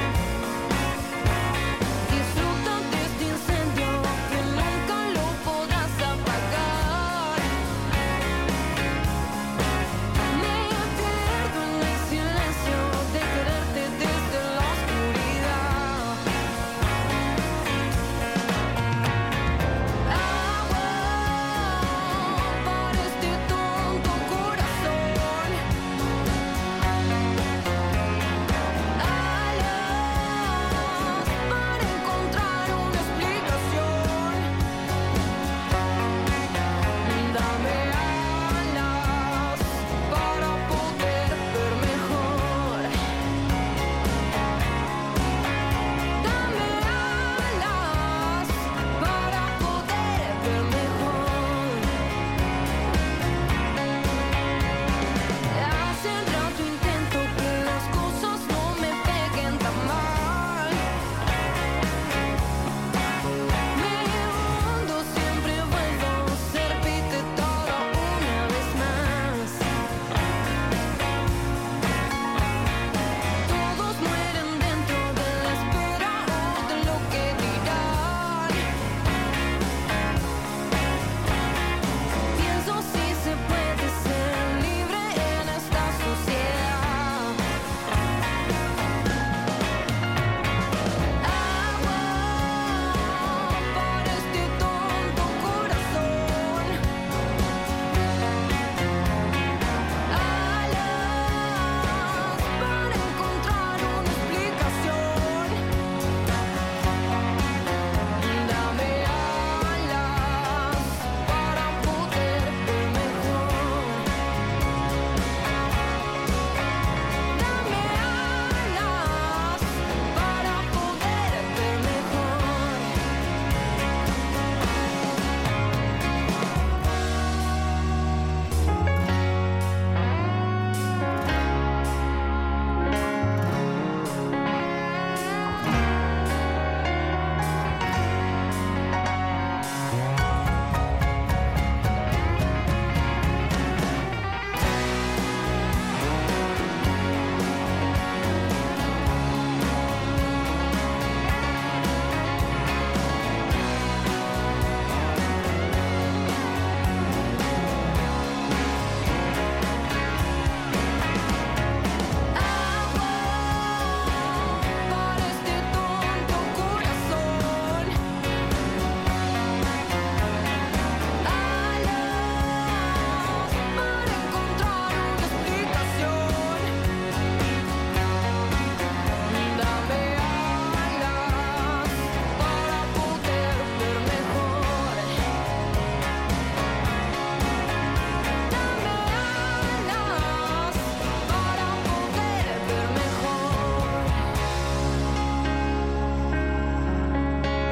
Disfrutan de este incendio que nunca lo podrán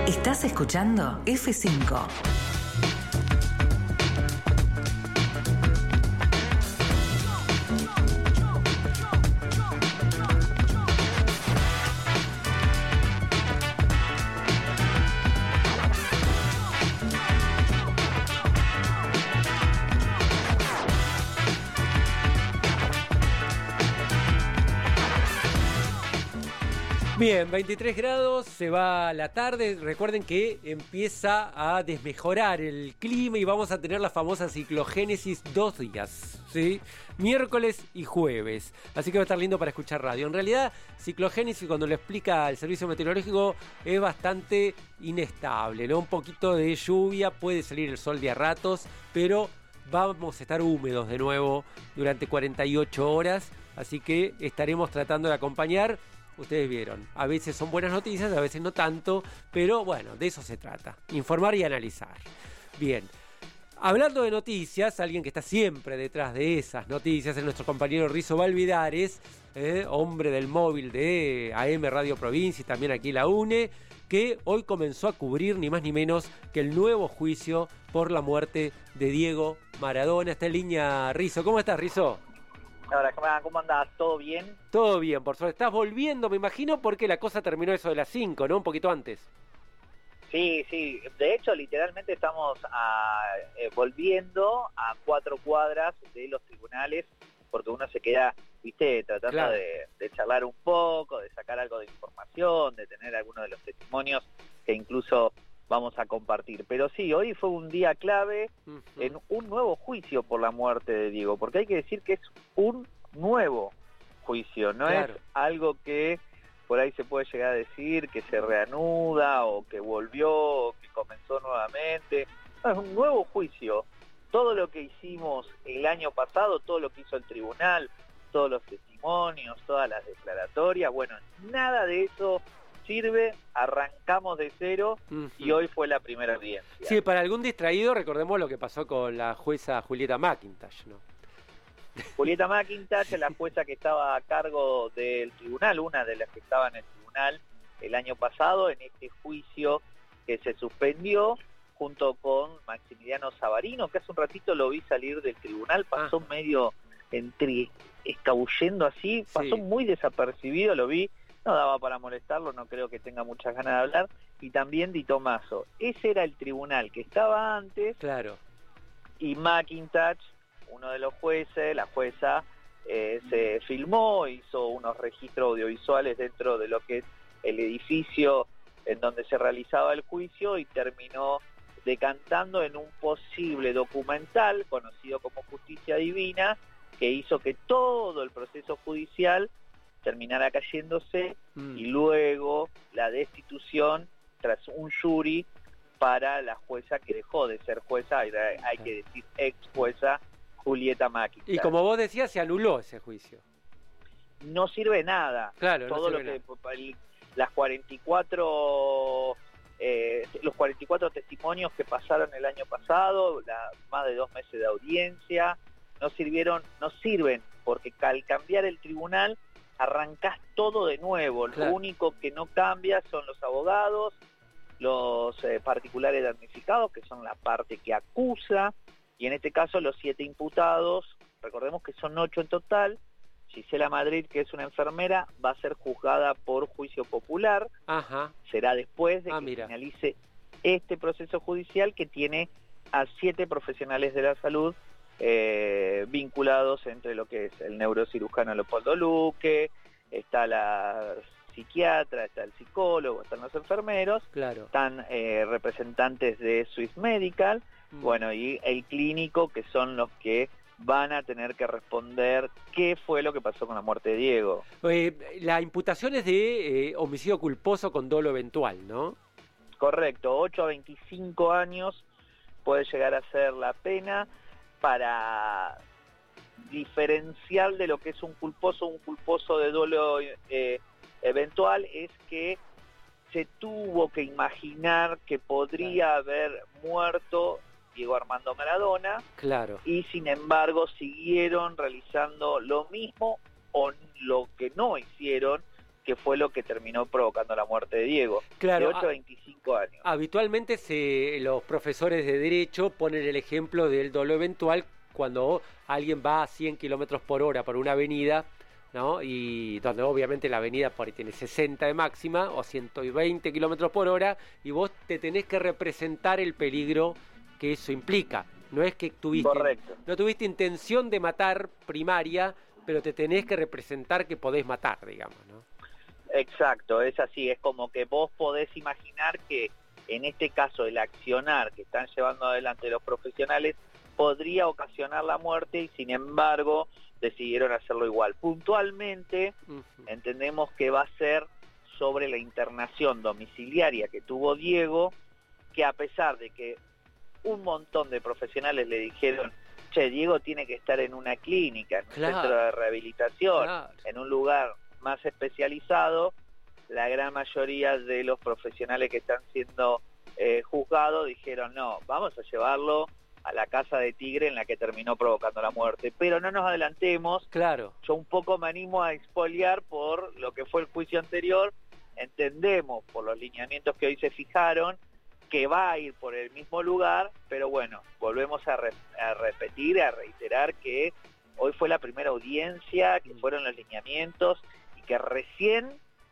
Estás escuchando F cinco. Bien, veintitrés grados, se va la tarde. Recuerden que empieza a desmejorar el clima y vamos a tener la famosa ciclogénesis dos días, ¿sí? Miércoles y jueves. Así que va a estar lindo para escuchar radio. En realidad, ciclogénesis, cuando lo explica el servicio meteorológico, es bastante inestable, ¿no? Un poquito de lluvia, puede salir el sol de a ratos, pero vamos a estar húmedos de nuevo durante cuarenta y ocho horas. Así que estaremos tratando de acompañar. Ustedes vieron, a veces son buenas noticias, a veces no tanto, pero bueno, de eso se trata, informar y analizar. Bien, hablando de noticias, alguien que está siempre detrás de esas noticias es nuestro compañero Rizo Valvidares, eh, hombre del móvil de A M Radio Provincia y también aquí la UNE, que hoy comenzó a cubrir ni más ni menos que el nuevo juicio por la muerte de Diego Maradona. Está en línea Rizo. ¿Cómo estás, Rizo? Ahora, ¿cómo andás? ¿Todo bien? Todo bien, por suerte. Estás volviendo, me imagino, porque la cosa terminó eso de las cinco, ¿no? Un poquito antes. Sí, sí. De hecho, literalmente estamos a, eh, volviendo a cuatro cuadras de los tribunales, porque uno se queda, viste, tratando claro. de, de charlar un poco, de sacar algo de información, de tener algunos de los testimonios que incluso vamos a compartir. Pero sí, hoy fue un día clave uh-huh. en un nuevo juicio por la muerte de Diego, porque hay que decir que es un nuevo juicio, no claro. es algo que por ahí se puede llegar a decir que se reanuda o que volvió o que comenzó nuevamente. No, es un nuevo juicio. Todo lo que hicimos el año pasado, todo lo que hizo el tribunal, todos los testimonios, todas las declaratorias, bueno, nada de eso sirve, arrancamos de cero uh-huh. y hoy fue la primera audiencia. Sí, para algún distraído recordemos lo que pasó con la jueza Julieta McIntosh, ¿no? Julieta McIntosh, la jueza que estaba a cargo del tribunal, una de las que estaba en el tribunal el año pasado, en este juicio que se suspendió junto con Maximiliano Savarino, que hace un ratito lo vi salir del tribunal, pasó ah. medio entre escabullendo así, pasó sí. muy desapercibido, lo vi. No daba para molestarlo, no creo que tenga muchas ganas de hablar. Y también Di Tomaso. Ese era el tribunal que estaba antes. Claro. Y McIntosh, uno de los jueces, la jueza, eh, se filmó, hizo unos registros audiovisuales dentro de lo que es el edificio en donde se realizaba el juicio y terminó decantando en un posible documental conocido como Justicia Divina, que hizo que todo el proceso judicial terminara cayéndose mm. y luego la destitución tras un jury para la jueza que dejó de ser jueza, hay, hay que decir ex jueza, Julieta McIntosh. Y como vos decías, se anuló ese juicio. No sirve nada. Claro, todo no lo que nada. Las cuarenta y cuatro eh, los cuarenta y cuatro testimonios que pasaron el año pasado, la, más de dos meses de audiencia, no sirvieron, no sirven, porque al cambiar el tribunal arrancás todo de nuevo. Claro. Lo único que no cambia son los abogados, los eh, particulares damnificados, que son la parte que acusa, y en este caso los siete imputados, recordemos que son ocho en total. Gisela Madrid, que es una enfermera, va a ser juzgada por juicio popular. Ajá. Será después de ah, que mira. finalice este proceso judicial que tiene a siete profesionales de la salud Eh, vinculados entre lo que es el neurocirujano Leopoldo Luque, está la psiquiatra, está el psicólogo, están los enfermeros, claro. están eh, representantes de Swiss Medical, mm. bueno, y el clínico, que son los que van a tener que responder qué fue lo que pasó con la muerte de Diego. Eh, la imputación es de eh, homicidio culposo con dolo eventual, ¿no? Correcto, ocho a veinticinco años puede llegar a ser la pena. Para diferenciar de lo que es un culposo, un culposo de dolo eh, eventual, es que se tuvo que imaginar que podría claro. haber muerto Diego Armando Maradona, claro. y sin embargo siguieron realizando lo mismo o lo que no hicieron, que fue lo que terminó provocando la muerte de Diego. Claro. De ocho a veinticinco cinco años. Habitualmente se, los profesores de Derecho ponen el ejemplo del dolo eventual cuando alguien va a cien kilómetros por hora por una avenida, ¿no? Y donde obviamente la avenida por ahí tiene sesenta de máxima o ciento veinte kilómetros por hora, y vos te tenés que representar el peligro que eso implica. No es que tuviste, Correcto. no tuviste intención de matar primaria, pero te tenés que representar que podés matar, digamos, ¿no? Exacto, es así, es como que vos podés imaginar que en este caso el accionar que están llevando adelante los profesionales podría ocasionar la muerte y sin embargo decidieron hacerlo igual. Puntualmente uh-huh. entendemos que va a ser sobre la internación domiciliaria que tuvo Diego, que a pesar de que un montón de profesionales le dijeron, che, Diego tiene que estar en una clínica, en un claro. centro de rehabilitación, claro. en un lugar más especializado, la gran mayoría de los profesionales que están siendo eh, juzgados dijeron, no, vamos a llevarlo a la casa de Tigre en la que terminó provocando la muerte. Pero no nos adelantemos. Claro. Yo un poco me animo a expoliar por lo que fue el juicio anterior. Entendemos, por los lineamientos que hoy se fijaron, que va a ir por el mismo lugar, pero bueno, volvemos a, re a repetir, a reiterar que hoy fue la primera audiencia, que fueron los lineamientos, y que recién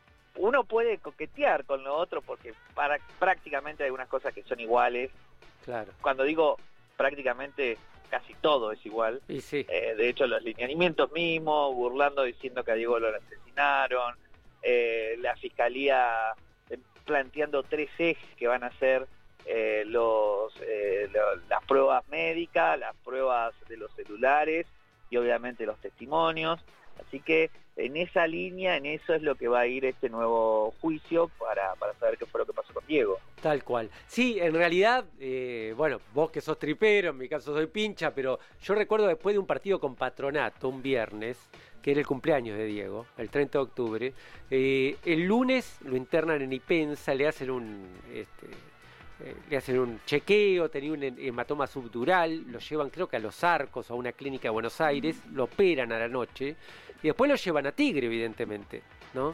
uno puede coquetear con lo otro, porque para, prácticamente hay algunas cosas que son iguales. Claro. Cuando digo prácticamente, casi todo es igual. Y sí. Eh, de hecho, los lineamientos mismos, burlando, diciendo que a Diego lo asesinaron, eh, la fiscalía eh, planteando tres ejes que van a ser eh, los, eh, lo, las pruebas médicas, las pruebas de los celulares y obviamente los testimonios. Así que en esa línea, en eso es lo que va a ir este nuevo juicio para, para saber qué fue lo que pasó con Diego. Tal cual. Sí, en realidad, eh, bueno, vos que sos tripero, en mi caso soy pincha, pero yo recuerdo después de un partido con Patronato, un viernes, que era el cumpleaños de Diego, el treinta de octubre, eh, el lunes lo internan en Ipensa, le hacen un... Este, Eh, le hacen un chequeo, tenía un hematoma subdural, lo llevan creo que a Los Arcos, a una clínica de Buenos Aires, lo operan a la noche y después lo llevan a Tigre, evidentemente, ¿no?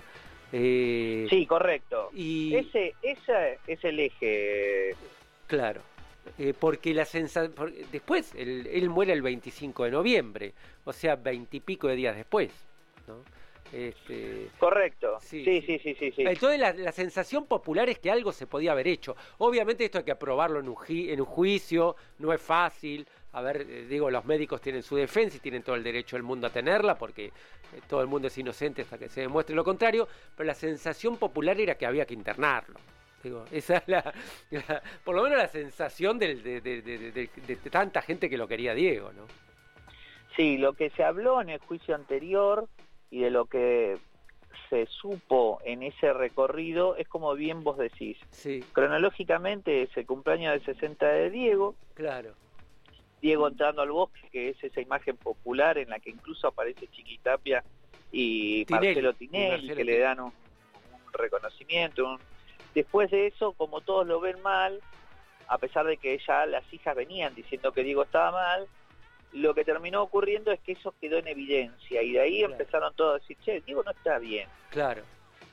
Eh, sí, correcto. Y ese, ese es el eje. Claro, eh, porque la sensación, después él, él muere el veinticinco de noviembre, o sea, veintipico de días después, ¿no? Este... Correcto, sí, sí, sí, sí, sí, sí. Entonces la, la sensación popular es que algo se podía haber hecho. Obviamente esto hay que aprobarlo en un, en un juicio, no es fácil. A ver, eh, digo, los médicos tienen su defensa y tienen todo el derecho del mundo a tenerla, porque eh, todo el mundo es inocente hasta que se demuestre lo contrario, pero la sensación popular era que había que internarlo. Digo, esa es la, la por lo menos la sensación del, de, de, de, de, de, de tanta gente que lo quería Diego, ¿no? Sí, lo que se habló en el juicio anterior y de lo que se supo en ese recorrido es como bien vos decís. Sí. Cronológicamente es el cumpleaños de sesenta de Diego. Claro. Diego entrando al bosque, que es esa imagen popular en la que incluso aparece Chiquitapia y Tinelli, Marcelo Tinelli, y Marcelo que le dan un, un reconocimiento. Un... Después de eso, como todos lo ven mal, a pesar de que ya las hijas venían diciendo que Diego estaba mal, lo que terminó ocurriendo es que eso quedó en evidencia y de ahí claro. empezaron todos a decir, che, Diego no está bien. Claro.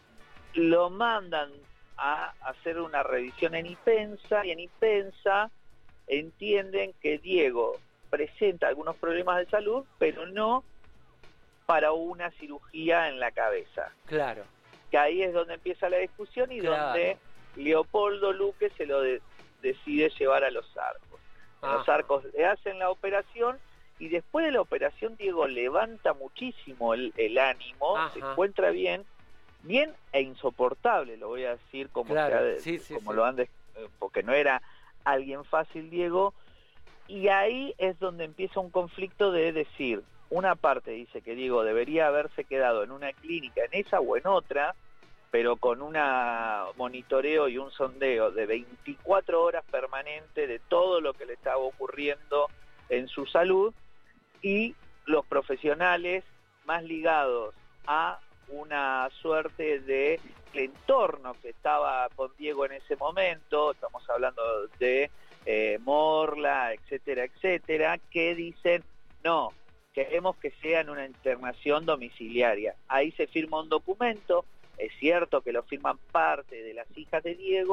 Lo mandan a hacer una revisión en Ipensa y en Ipensa entienden que Diego presenta algunos problemas de salud, pero no para una cirugía en la cabeza. Claro. Que ahí es donde empieza la discusión y claro. donde Leopoldo Luque se lo de- decide llevar a Los Arcos. En Los Arcos le hacen la operación y después de la operación Diego levanta muchísimo el, el ánimo, Ajá. se encuentra bien, bien e insoportable, lo voy a decir como, Claro, se ha- sí, sí, como sí. lo han des- porque no era alguien fácil Diego, y ahí es donde empieza un conflicto de decir, una parte dice que Diego debería haberse quedado en una clínica, en esa o en otra, pero con un monitoreo y un sondeo de veinticuatro horas permanente de todo lo que le estaba ocurriendo en su salud, y los profesionales más ligados a una suerte de entorno que estaba con Diego en ese momento, estamos hablando de eh, Morla, etcétera, etcétera, que dicen, no, queremos que sea en una internación domiciliaria. Ahí se firma un documento, es cierto que lo firman parte de las hijas de Diego,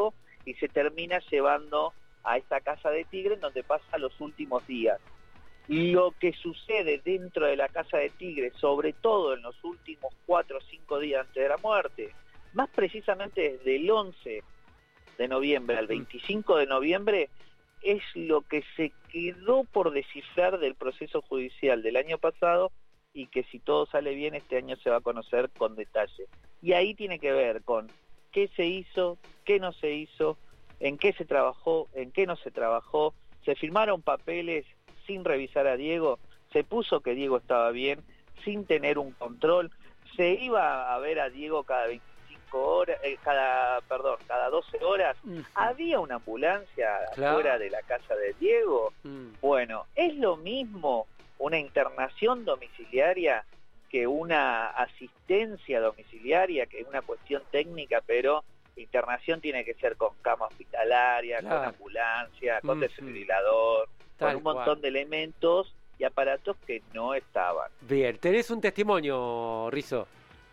y se termina llevando a esta casa de Tigre en donde pasa los últimos días. Lo que sucede dentro de la casa de Tigre, sobre todo en los últimos cuatro o cinco días antes de la muerte, más precisamente desde el once de noviembre al veinticinco de noviembre, es lo que se quedó por descifrar del proceso judicial del año pasado y que si todo sale bien este año se va a conocer con detalle. Y ahí tiene que ver con qué se hizo, qué no se hizo, en qué se trabajó, en qué no se trabajó, se firmaron papeles sin revisar a Diego, se puso que Diego estaba bien, sin tener un control, se iba a ver a Diego cada veinticinco horas, eh, cada, perdón, cada doce horas, uh-huh. Había una ambulancia claro. fuera de la casa de Diego. Uh-huh. Bueno, es lo mismo una internación domiciliaria que una asistencia domiciliaria, que es una cuestión técnica, pero internación tiene que ser con cama hospitalaria, claro. con ambulancia, con uh-huh. desfibrilador, Tal con un montón cual. de elementos y aparatos que no estaban. Bien, ¿tenés un testimonio, Rizzo?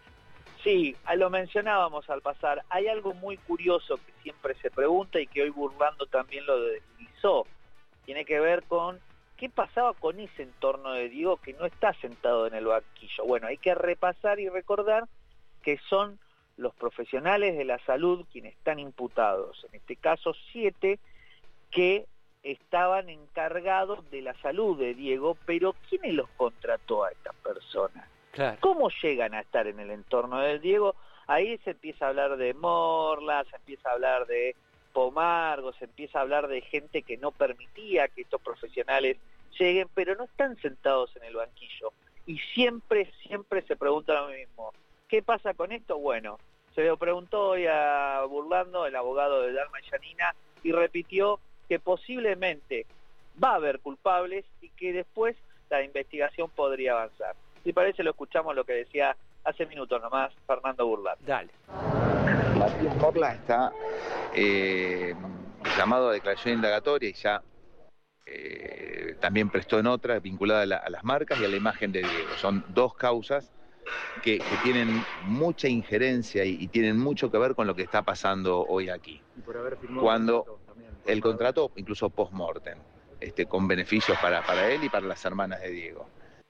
Sí, lo mencionábamos al pasar. Hay algo muy curioso que siempre se pregunta y que hoy Burlando también lo deslizó. Tiene que ver con qué pasaba con ese entorno de Diego que no está sentado en el banquillo. Bueno, hay que repasar y recordar que son los profesionales de la salud quienes están imputados. En este caso, siete que estaban encargados de la salud de Diego, pero ¿quiénes los contrató a estas personas? Claro. ¿Cómo llegan a estar en el entorno de Diego? Ahí se empieza a hablar de Morla, se empieza a hablar de Pomargo, se empieza a hablar de gente que no permitía que estos profesionales lleguen, pero no están sentados en el banquillo. Y siempre, siempre se pregunta lo mismo. ¿Qué pasa con esto? Bueno, se lo preguntó hoy a Burlando, el abogado de Dalma y Yanina, y repitió que posiblemente va a haber culpables y que después la investigación podría avanzar. Si parece, lo escuchamos lo que decía hace minutos nomás Fernando Burlando. Dale. Matías Morla está eh, llamado a declaración indagatoria y ya eh, también prestó en otra vinculada a, la, a las marcas y a la imagen de Diego. Son dos causas que, que tienen mucha injerencia y, y tienen mucho que ver con lo que está pasando hoy aquí. Y por haber firmado Cuando el contrato, incluso post-mortem, este, con beneficios para, para él y para las hermanas de Diego.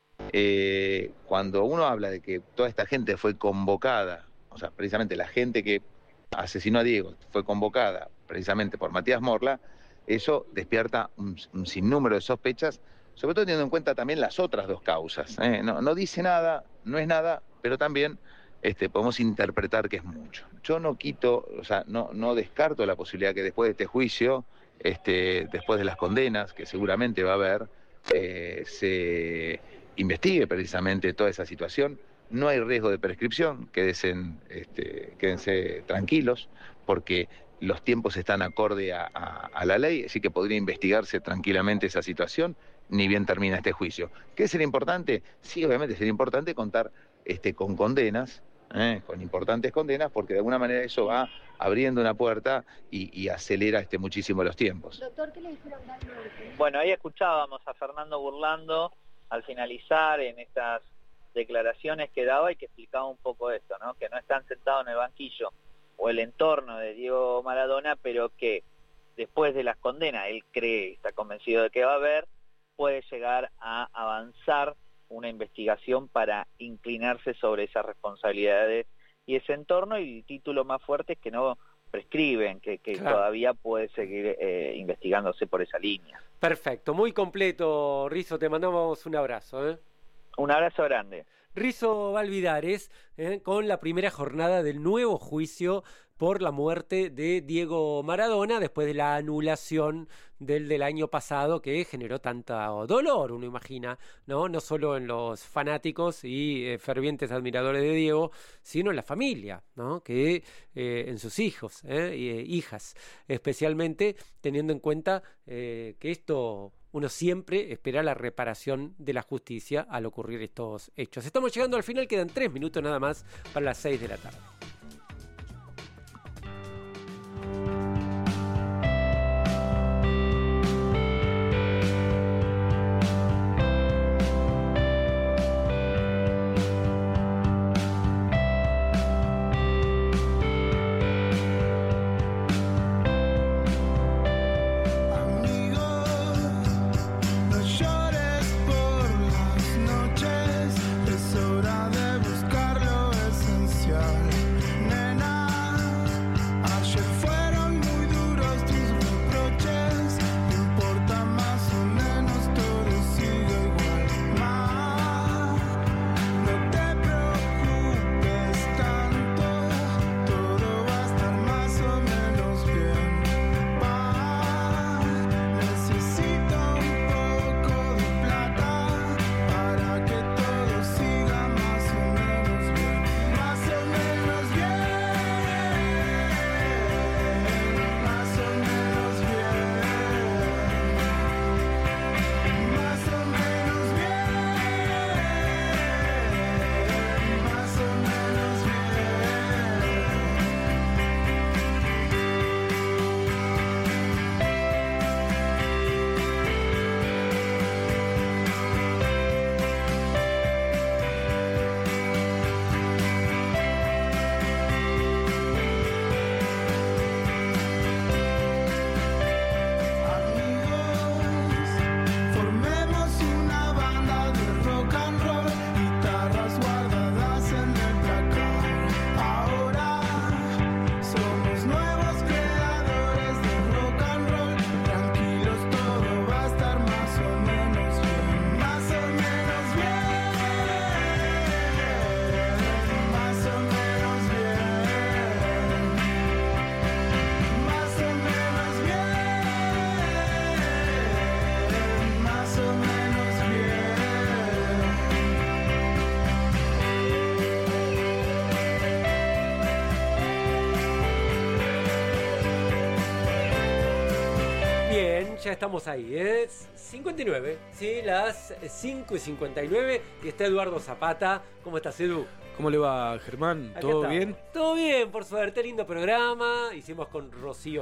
Eh, cuando uno habla de que toda esta gente fue convocada, o sea, precisamente la gente que asesinó a Diego fue convocada precisamente por Matías Morla, eso despierta un, un sinnúmero de sospechas, sobre todo teniendo en cuenta también las otras dos causas. ¿eh? No, no dice nada, no es nada, pero también este, podemos interpretar que es mucho. Yo no quito, o sea, no, no descarto la posibilidad que después de este juicio, este, después de las condenas, que seguramente va a haber, eh, se investigue precisamente toda esa situación. No hay riesgo de prescripción, quédense, este, quédense tranquilos, porque los tiempos están acorde a, a, a la ley, así que podría investigarse tranquilamente esa situación, ni bien termina este juicio. ¿Qué sería importante? Sí, obviamente sería importante contar este, con condenas, ¿eh? con importantes condenas, porque de alguna manera eso va abriendo una puerta y, y acelera este, muchísimo los tiempos. Doctor, ¿qué le dijeron? Bueno, ahí escuchábamos a Fernando Burlando al finalizar en estas declaraciones que daba y que explicaba un poco esto, ¿no? Que no están sentados en el banquillo o el entorno de Diego Maradona, pero que después de las condenas, él cree, está convencido de que va a haber, puede llegar a avanzar una investigación para inclinarse sobre esas responsabilidades y ese entorno, y el título más fuerte es que no prescriben, que, que claro. todavía puede seguir eh, investigándose por esa línea. Perfecto, muy completo, Rizzo, te mandamos un abrazo. ¿eh? Un abrazo grande. Rizzo Valvidares, eh, con la primera jornada del nuevo juicio por la muerte de Diego Maradona, después de la anulación del del año pasado, que generó tanto dolor, uno imagina, ¿no? No solo en los fanáticos y eh, fervientes admiradores de Diego, sino en la familia, ¿no? Que eh, en sus hijos, eh, y, eh, hijas, especialmente teniendo en cuenta eh, que esto... Uno siempre espera la reparación de la justicia al ocurrir estos hechos. Estamos llegando al final, quedan tres minutos nada más para las seis de la tarde. Bien, ya estamos ahí, es cincuenta y nueve, sí, las cinco y cincuenta y nueve y está Eduardo Zapata. ¿Cómo estás, Edu? ¿Cómo le va, Germán? Acá ¿Todo estamos. bien? Todo bien, por suerte, lindo programa. Hicimos con Rocío